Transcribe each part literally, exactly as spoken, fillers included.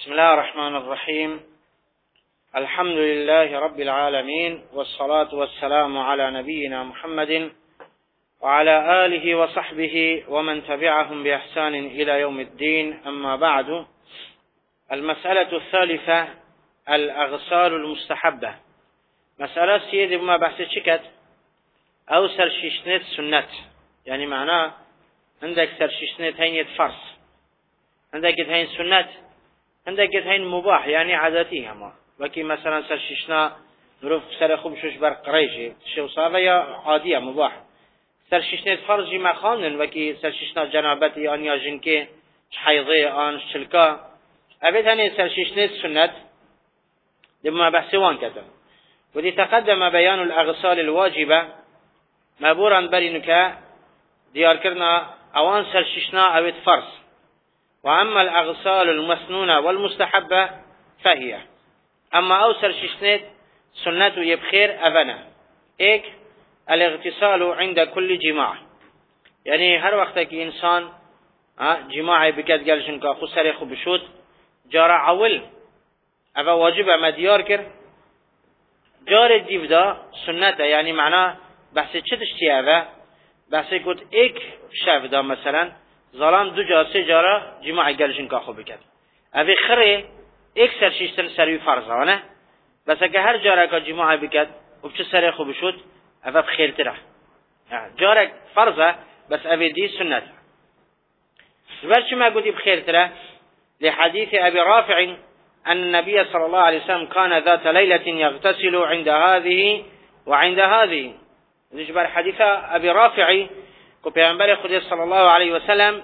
بسم الله الرحمن الرحيم. الحمد لله رب العالمين، والصلاة والسلام على نبينا محمد وعلى آله وصحبه ومن تبعهم بإحسان إلى يوم الدين. أما بعد، المسألة الثالثة الأغسال المستحبة. مسألة سيدي بما بحث شكت أو سرشيشنت سنة، يعني معناه عندك سرشيشنت هين فرض، عندك هين سنة، عندك هين مباح يعني عادتي هما، وكي مثلا سرشيشنا نروف سر خوب شوش بر قريجي شو صافا يا عادية مباح. سرشيشنت فرض جي ما خانن، وكي سرشيشنا جنابتي آن يا جنكي حيضي آن شلكا أبد هني سرشيشنت سنة لما بحثوان كتب. ودي تقدم بيان الأغسال الواجبة مبورا برينك ديار كرنا أوان سرشيشنا أبد فرض. وأما الأغسال المسنونة والمستحبة فهي أما أو سرشيشنت سنة يبخير أبنا إيك الاغتسال عند كل جماع، يعني هر وقت كي إنسان جماعي بكت قال كا خو سري خو بشوت جارة عول أبا واجب أما ديار كر جار الديف دا سنة، يعني معناه بحث چتشتي أبا بحث كت إيك شاف دا مثلا ظلام دو جار سه جارة جماعي قال كا خو بكت أبي خري إيك سرشيشتن سري فرضه نه، بس که هر جاره که جماعی بکد و بچه سری خوب شد افا بخیر تره جاره فرضه بس افا دي سنة. زبر ما قلت بخير تره لحديث أبي رافع أن النبي صلى الله عليه وسلم كان ذات ليلة يغتسل عند هذه وعند هذه. زبر حديث أبي رافع كبيرنبر خدي صلى الله عليه وسلم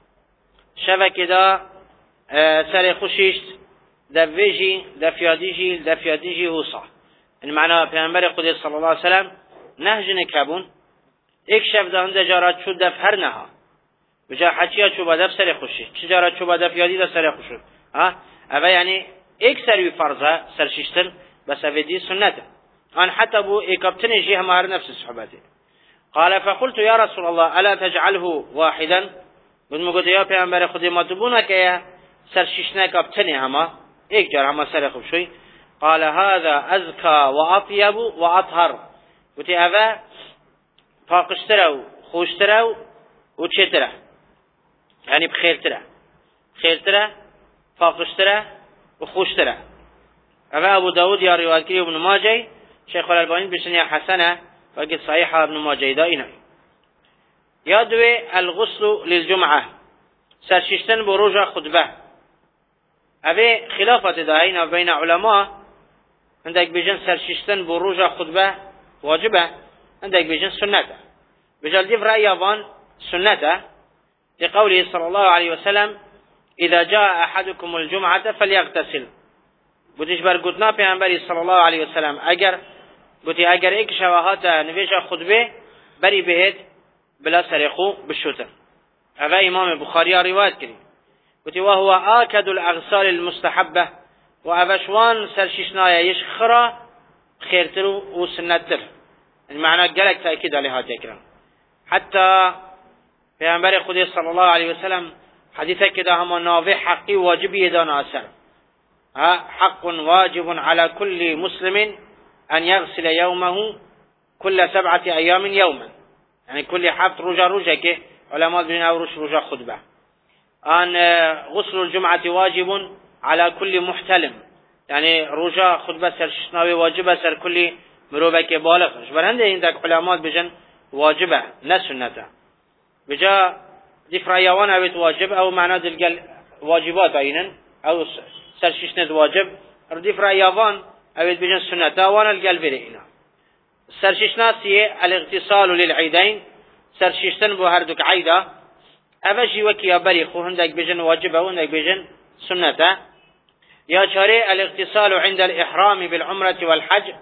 شبك دا سري خشيشت دفيجي دفياديجي دفياديجي وصا، المعنى پیامبر خدا صلی الله علیه و سلم نهج نکبون یک شب ده هنده جارات شد دف هر نها بجا حچیا چوب دف سر خوشی چه جارات چوب دف یادی ده سر خوشی ها اما یعنی یک سری فرضه سرشیشتن بس افدی سنت ان حتى بو اكبتني جهه مار نفس صحبته. قال فقلت يا رسول الله الا تجعله واحدا، بدم قلت يا پیامبر خدا ما تبونه که سرشیشنه کبتنی هما ایک جار هما سر خوب شوی. قال هذا أزكى وأطيب وأطهر، وتي أبا فاقشترو خوشترو وتشتره، يعني بخير تره خير تره فاقشتره وخوشتره. أبا أبو داود يا رواية كريه ابن ماجه شيخ الألباني بسنية حسنة وقد صحيحة ابن ماجه دائنا. يدوي الغسل للجمعة سرششتن بروجة خطبة. أبي خلافة دائنا بين علماء، عندك بيجن سرششتن بروجة خطبة واجبة، عندك بيجن سنة. بجال ديف رأي يابان سنة لقوله صلى الله عليه وسلم إذا جاء أحدكم الجمعة فليغتسل. بوديش بر قدنا پیامبری صلى الله عليه وسلم اگر بودي اگر ایک شواهات نویجا خطبه بری بهت بلا سرخو بشوتر. هذا امام بخاري رواية كريم بودي وهو آكد الأغسال المستحبة، وأبشوان سرششنايا يشخرا خيرترو وسنتر، المعنى قالك تأكيد عليها ذكرا. حتى پیامبر خدا صلى الله عليه وسلم حديثة كده هم نافع حقي واجبي دانا أسر حق واجب على كل مسلم أن يغسل يومه كل سبعة أيام يوما، يعني كل حفظ رجا رجا كه علماء بين أورش رجا خطبة. أن غسل الجمعة واجب على كل محتلم، يعني رجا خطبة سرشناوي واجبة سر كل مروبك بالغ. شبر هنده عندك علماء بجن واجبة نسنته بجا دفريوان أبيت واجب أو معنى دلقل واجبات أينن أو سرششند واجب دفريوان أبيت بجن سنته وانا القل برينا. سرششناسي الاغتسال للعيدين سرششتن بو هردك عيدا أفجي وكي أبري خو هندك بجن واجبه وهندك بجن سنته. يا شاري الاغتسال عند الإحرام بالعمرة والحج،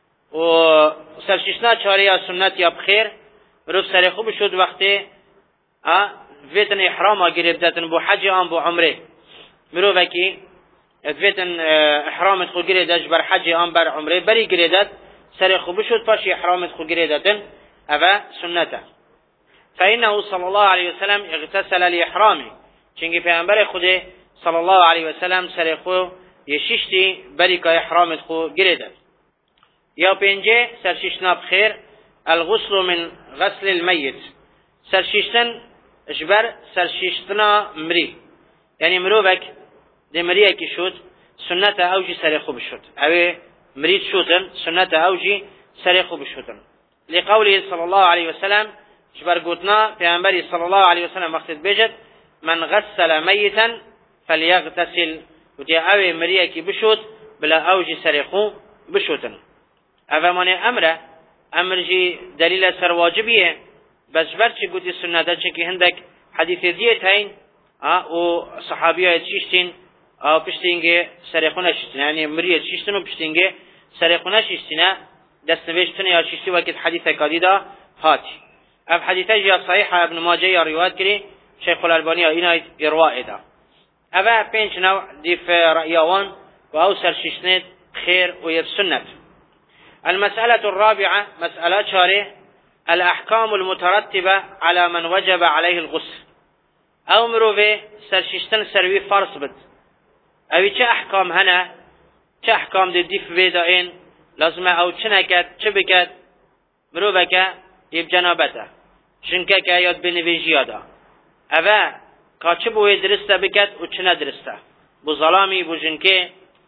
وسرششنا شاري سنة يا بخير روف سري خوب شد وقته اه فيتن إحرام قريبتن بو حج آن بو عمره مرو وكي فيتن إحرام خو قريد أجبر حج آن بر عمره بري قريدت سري خوب شد فاش إحرام خو قريدتن أفا سنته. فإنه صلى الله عليه وسلم اغتسل لإحرامه، چنگی پیامبر خدا صلى الله عليه وسلم سر خو يششتي بريكا إحرام خو جريدت. يا بينجي سرششنا بخير الغسل من غسل الميت. سرششتن اجبر سرششتنا مري، يعني مروبك دي مريه كي شوت سنة اوجي سر خو بشوت، اوه مريد شوتن سنة اوجي سر خو بشوتن، لقوله صلى الله عليه وسلم اجبر قوتنا پیغمبر صلى الله عليه وسلم وقت بيجت من غسل ميتا فليغتسل، ودي اوه مريه كي بشوت بلا اوجي سر خو بشوتن. اوه ماني امره امر جي دليل سر واجبيه، بس برچه قوتي سنة دا چنكي هندك حديث ديت هين اه و صحابيه تشيشتين او پشتینگه سرخونه شستینه، یعنی مریه شستن و پشتینگه سرخونه شستینه دست نوشتن یا شستی وقت حدیث کادیدا هاتی. اف حدیثه جا صحیحه ابن ماجه یا روایت کری شیخ الالبانی اینا ارواء دا. اوه پنج نوع دیف رأیوان و او سرشستنه خير و یب سنت. المسألة الرابعة مسألة شاره الأحكام المترتبة على من وجب عليه الغسل. او مروفه سرشستن سروي فرص بد، اوی چه احکام هنه، چه احکام دی دیف ویدا این لازمه او چه نکد چه بکد مرو بکه یب جنابته چنکه که یاد بنویجی یادا اوه که چه بوی درسته بکد و چه ندرسته بو ظلامی بو جنکه.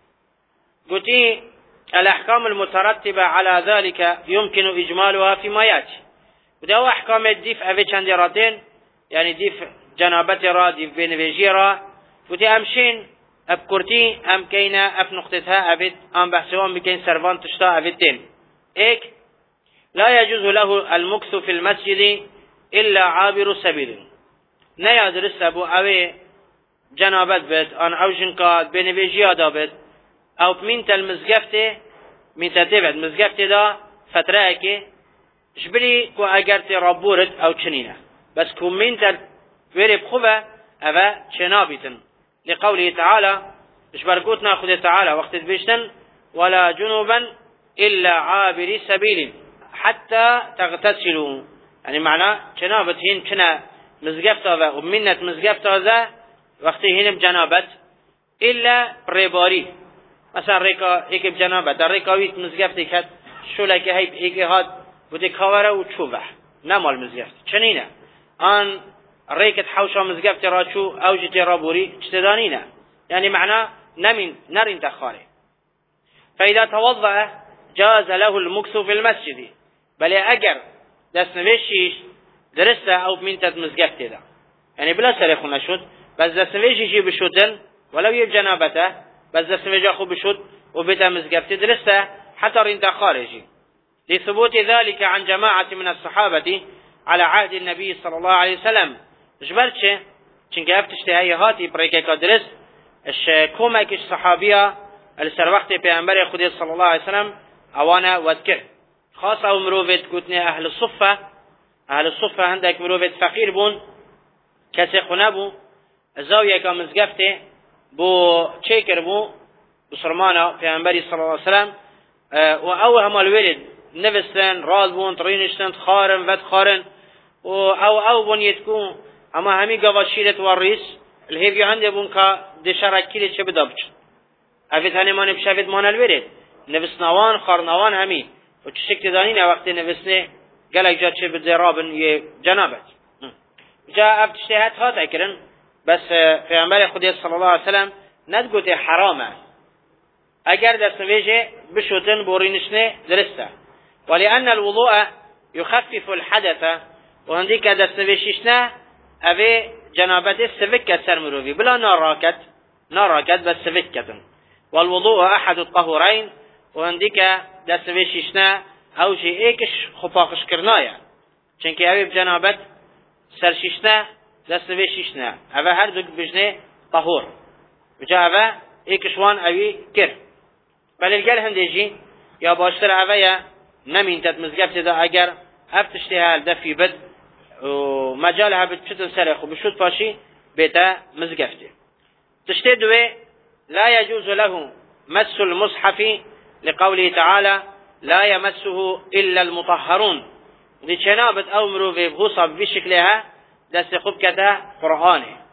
قلتی الاحکام المترتبه على ذلك يمكن اجمالها فيما ياتي. وده او احکام دیف اوی چندی راتین، یعنی دیف جنابت را دیف بنویجی را قلتی امشین اب کرتی ام کینا اف نقطتها ابد ام بحثوان بکین سروان تشتا ابدتين. ایک لا يجوز له المكث في المسجد الا عابر سبيل. نیا درست ابو اوی جنابت بد ان او جنکات بنویجی آدا بد او منت المزگفت منت تبد مزگفت دا فتره که جبری کو اگر تی ربورت او چنینه بس کو منت ویری بخوبه اوه چنابیتن، لقوله تعالى اشبر قوتنا خذ تعالى وقت بيشتن ولا جنوبا إلا عابر سبيل حتى تغتسلوا، يعني معناه جنابت هين كنا مزقفتا ومنة مزقفتا ذا وقت هين بجنابت إلا ريباري مثلا ريكا ايك بجنابت در ريكاويت مزقفتي كد شو لك هيب ايك هاد بودي كاورا وتشوفح نمال مزقفت چنينه آن ريكت حوشا مزقفتي راشو او جتي رابوري اجتدانينا، يعني معناه نمين نرين تخاري. فإذا توضأ جاز له المكث في المسجد، بل اگر دست نوشيش درسته او بمنتت مزقفتي دا يعني بلا سريخو نشد بس دست نوشيشي بشدن ولو يب جنابته بس دست نوشي خو بشد وبدا مزقفتي درسته حتى رين تخارجي، لثبوت ذلك عن جماعة من الصحابة على عهد النبي صلى الله عليه وسلم. جبرچه چنکه افتشته هایی هاتی پریکه که درست اش کومکش صحابیه السر وقت پیامبر خدا صلی الله علیه وسلم اوانا وذکر خاص او مروفت گوتنه اهل الصفه اهل الصفه هندک مروفت فقیر بون کسی خونه بو زاویه که مزگفته بو چیکر بو بسرمانا پیامبری صلی الله علیه وسلم و او همال ولد نوستن رال بون ترینشتن خارن ود خارن و او او بون یتکون اما همي قواشيلت والرئيس الهيفيو عنده بونكا دشاركيلة چه بدابچ افت هنه مانه بشافت مانه الورد نفسنوان خارنوان همي و چه شكل دانين وقت نفسنه قالك جا چه بدرابن يه جنابت جا افتشتهات هاتا كرن بس في عمال خدي صلى الله عليه وسلم ندقوت حرامه اگر دست نویجه بشوتن بورينشنه درسته، ولأن الوضوء يخفف الحدث و هنديك دست نویششنه اوه جنابت سفكت سر مروفي بلا ناراكت ناراكت بس سفكت، والوضوء احد الطهورين و هنديك دست نویششنه او جي ايكش خفاقش کرنايا چنكي اوه بجنابت سرششنه دست نویششنه اوه هر دو بجنه طهور بجا اوه ايكش وان اوه كر بل الگل هنديجي يا باشتر اوه يا نمين تد مزقفت دا اگر افتشتها الدفي بد و مجالها بتشتن سرخ وبشوت باشي بيتا مزقفته. تشتي دوي لا يجوز له مس المصحف لقوله تعالى لا يمسه إلا المطهرون. دي جنابت او مروفي بغصب بشكلها دست خبكته قرآنه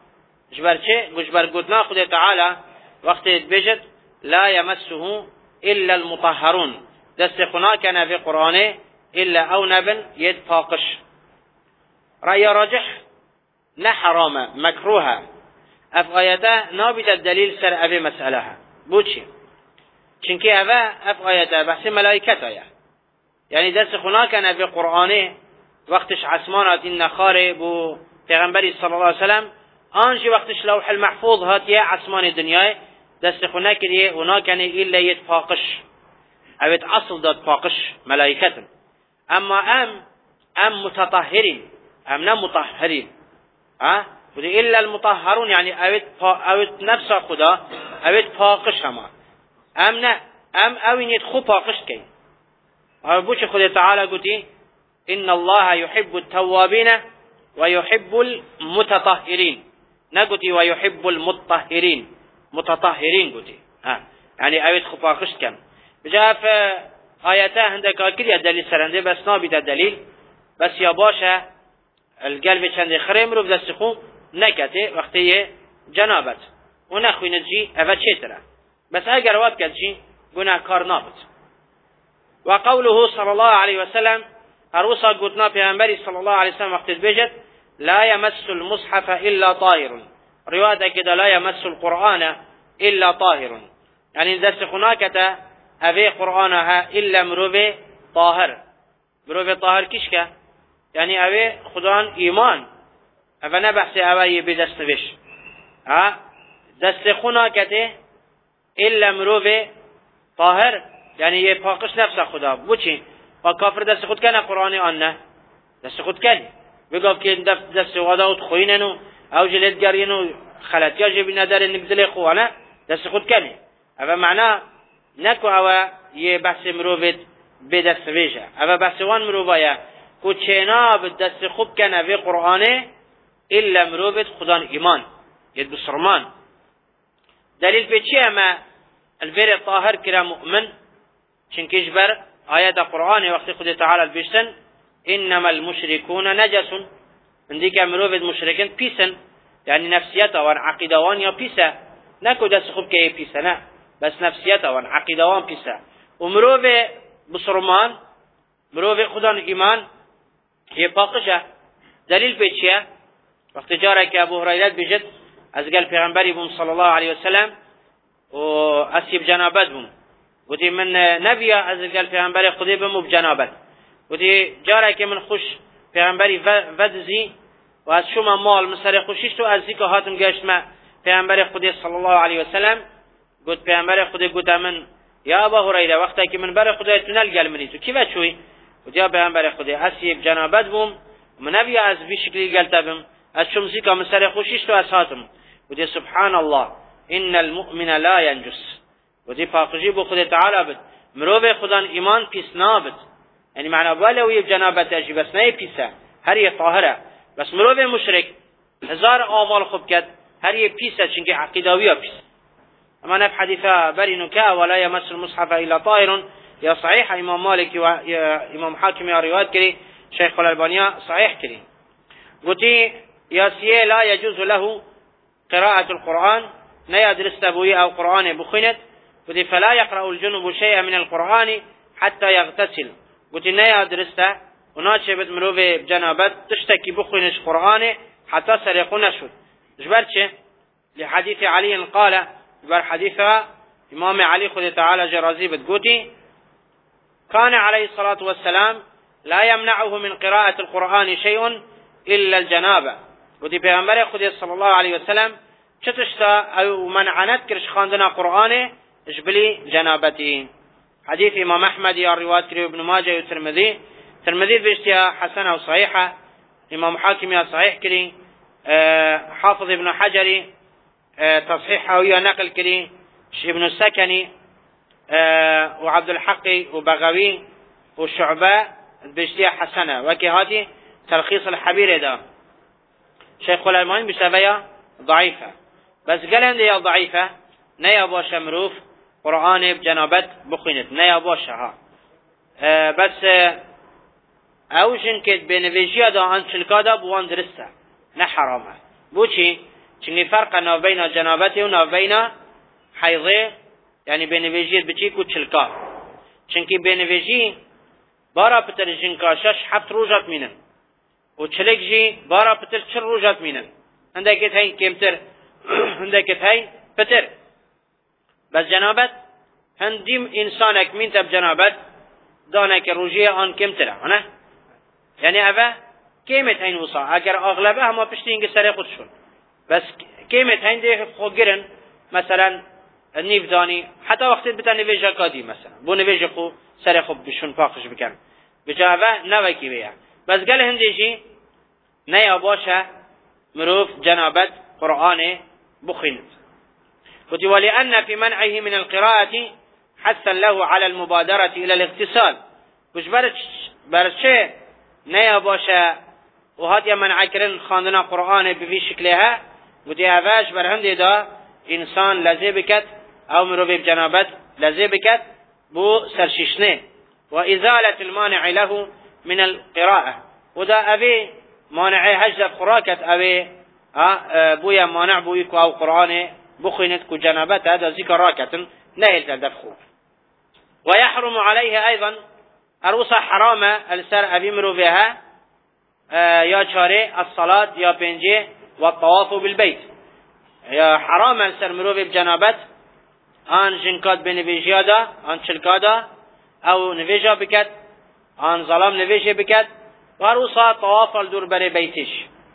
جبر چه؟ جبر گوتنا خود تعالی وقتی بجد لا يمسه الا المطهرون دست خنا کنه في قرآن الا او نبن ید پاقش. رأی راجح نه حرامه مکروهه. اف آیته نابید دلیل سر اوی مسئله بود چی؟ چونکه اوه اف آیته بحث ملائکت آیه، یعنی دست خنا کنه في قرآن وقتش عسمانات این نخاره بو پیغمبری صلی الله علیه وسلم آنجی وقتش لوح المحفوظ هاتیه عسمان دنیای دست خونه کریه اونا کنه ایلا ید پاقش اوید اصل داد پاقش ملائکتن. اما ام ام متطهرین ام نه مطهرین ها بودی الا المطهرون یعنی اوید پا اوید نفس خدا اوید پاقش هما ام نه ام اوینید خوب پاقش کن. او بوچه خود تعالی گوتی ان الله يحب التوابين ويحب المتطهرين نگوتی ويحب المطهرين متطهرين گوتی ها یعنی اوید خوب پاقش کن. بجا في آیاته هندک آکریه دلیل سرنده بس نابیده دلیل بس یا باشه القلب چند خریم رو بدست خوب نکته وقتی جنابت و نخوی نجی اوه چه تره بس اگر واب کد جی گناه کار نابد. و قوله صلی الله علیه وسلم هروسا قدنا پیغمبری صلی الله علیه وسلم وقت بجد لا يمس المصحف الا طاهر روایت کده لا يمس القرآن الا طاهر یعنی دست خناکته اوه قرآنها الا مروب طاهر. مروب طاهر کش که یعنی اوه خدان ایمان اوه نبحث اوه یه بدست نوش دست خناکته الا مروب طاهر یعنی یه پاکش نفس خدا بچین و کافر دست خود کنه قرآن آن نه دست خود کنی بگاب که دست وادا خود خویننو او جلد گرینو خلطیا جبی نداره نگزل خوانه دست خود کنی اوه معنا نکو اوه یه بحث مروبت بدست ویشه اوه بحث وان مروبایه که چناب دست خوب کنه وی قرآنه الا مروبت خدان ایمان ید بسرمان. دلیل به چی اما الفیر طاهر کرا مؤمن چنکش بر آیات قرآن وقتی خود تعالی بیشتن انما المشركون نجس اندی که مروبت مشرکن پیسن یعنی نفسیت وان عقیده وان یا پیسه نکو دست خوب که پیسه نه بس نفسیت وان عقیده وان پیسه و مروب بسرمان مروب خدان ایمان یه پاقشه. دلیل به چیه؟ وقتی جاره که ابو هریره بجد از قال پیغمبری بوم صلی الله علیه وسلم و اسیب جنابت بوم گوتی من نبی از قال پیغمبر خودی بوم بجنابت گوتی جاره که من خوش پیغمبری ودزی و از شما مال مسر خوشیش تو از دیگه هاتم گشت ما پیغمبر خودی صلی الله علیه وسلم گوت پیغمبر خودی گوت من یا ابو هریره وقتی که من بر خدای تونل گل منی تو کی بچوی گوتی یا پیغمبر خودی اسیب جنابت بوم من نبی از بی شکلی گل تبم از شمسی که مسر خوشیش تو از هاتم ودي سبحان الله ان المؤمن لا ينجس ودي پاکیزی بو خود تعالی بد مروب خدان ایمان پیس نابد یعنی معنی ولو یه جنابت اجی بس نه پیسه هر یه طاهره بس مروب مشرک هزار اعمال خوب کرد هر یه پیسه چنگه عقیدوی پیس. اما نف حدیثا برینو که ولا يمس المصحف الا طاهر یا صحیح امام مالک و امام حاکم روایت کری شیخ الالبانی صحیح کری گوتی یاسیه لا يجوز له قراءة القرآن نيادرس تبوي أو قرآن بخنت قلت فلا يقرأ الجنوب شيئا من القرآن حتى يغتسل قلت نيادرس وناشبت مروفي بجنابت تشتكي بخنش قرآن حتى سريقون شد جبرتش لحديث علي قال جبر حديث إمام علي خذ تعالى جرازي بتقوتي كان عليه الصلاة والسلام لا يمنعه من قراءة القرآن شيء إلا الجنابة ودي پیغمبر خدا صلی الله علیه و سلم چتشتا او منعنت کرش خواندن قرآن اجبلی جنابتی. حدیث امام احمد یا روایت کری ابن ماجه و ترمذی ترمذی بشتیا حسنه و صحیحه امام حاکم یا صحیح کری حافظ ابن حجری تصحیح او یا نقل کری ابن السکنی و عبد الحق و بغوی و شعبه بشتیا حسنه وکی هاتی تلخیص الحبیر ده شيخ الألباني بسبب ضعيفة بس قال يا ضعيفة نيا باشا مروف قرآن بجنابت بخينت نيا باشا ها أه بس اوشن كد بنویشی دا عن شلکا دا بوان درسته نه حرامه بوچی چنگی فرق ناو بین جنابت و ناو بین حیضه یعنی بینویجی بچی کو چلکا چنگی بینویجی بارا پتر جنکا شش هفت روزات مینن و چلک جی بارا پتر چل روزات مینن هنده که تاین کمتر هنده که تاین پتر بس جنابت هندیم انسان اکمین تب جنابت دانه که روزی آن کمتره نه یعنی اوه کمت این وصا اگر اغلبه همه پشتی اینگه سر خودشون بس کمت این ده خود گرن مثلا نیف دانی حتی وقتی بتا نویجه کادی مثلا بو نویجه خو سر خود بشون پاکش بکن بجا اوه نوه کی بیا بس گل هنده جی نیا باشه مروف جنابت قرآن بخينت قلت ولأن في منعه من القراءة حثا له على المبادرة إلى الاغتسال وش برشة نيا باشا وهات يا منع كرن خاندنا قرآن بفي شكلها قلت يا هفاش برهند دا إنسان لزي بكت أو مروبي بجنابت لزي بكت بو سرششنه وإزالة المانع له من القراءة ودا أبي مانع هجد خراكت أبي بويا مانع بويكو أو قرآن بخينت كو جنابت هذا ذكر راكة نهل تدفخو ويحرم عليه أيضا أروسا حرام السر أبي مروفيها آه يا شاري الصلاة يا بنجي والطواف بالبيت يا حرام السر مروفي بجنابت آن جنكات بنفيجيا دا آن شلكا دا أو نفيجا بكت آن ظلام نفيجي بكت وأروسا طواف الدور بري بيتش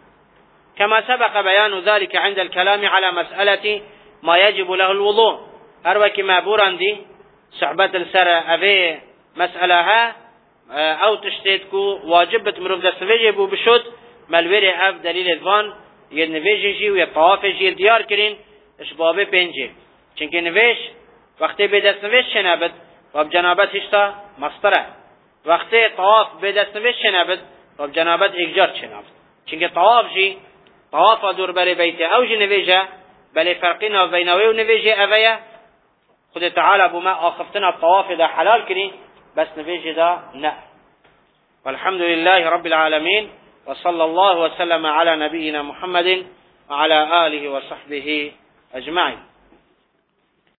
كما سبق بيان ذلك عند الكلام على مسألة ما يجب له الوضوء أروك ما بوراندي صحبة السر أبي مسألة أو تشتيتكو واجبت مروف دستفيجي بو بشد ملويري أف دليل الفان ينفيجي جي ويطوافي جي ديار كرين اشبابي بينجي چنك نفيش وقتي بدستفيش شنابت وبجنابت هشتا مصطرة وقتي طواف بدستفيش شنابت وبجنابت إجار شنابت چنك طواف جي طواف دور بري بيتي أو جي نفيجا بل فرقنا بينوي ونفيجي أفيا خد تعالى بما آخفتنا الطواف دا حلال كري بس نفيجي دا نا والحمد لله رب العالمين وصلى الله وسلم على نبينا محمد وعلى آله وصحبه أجمعين.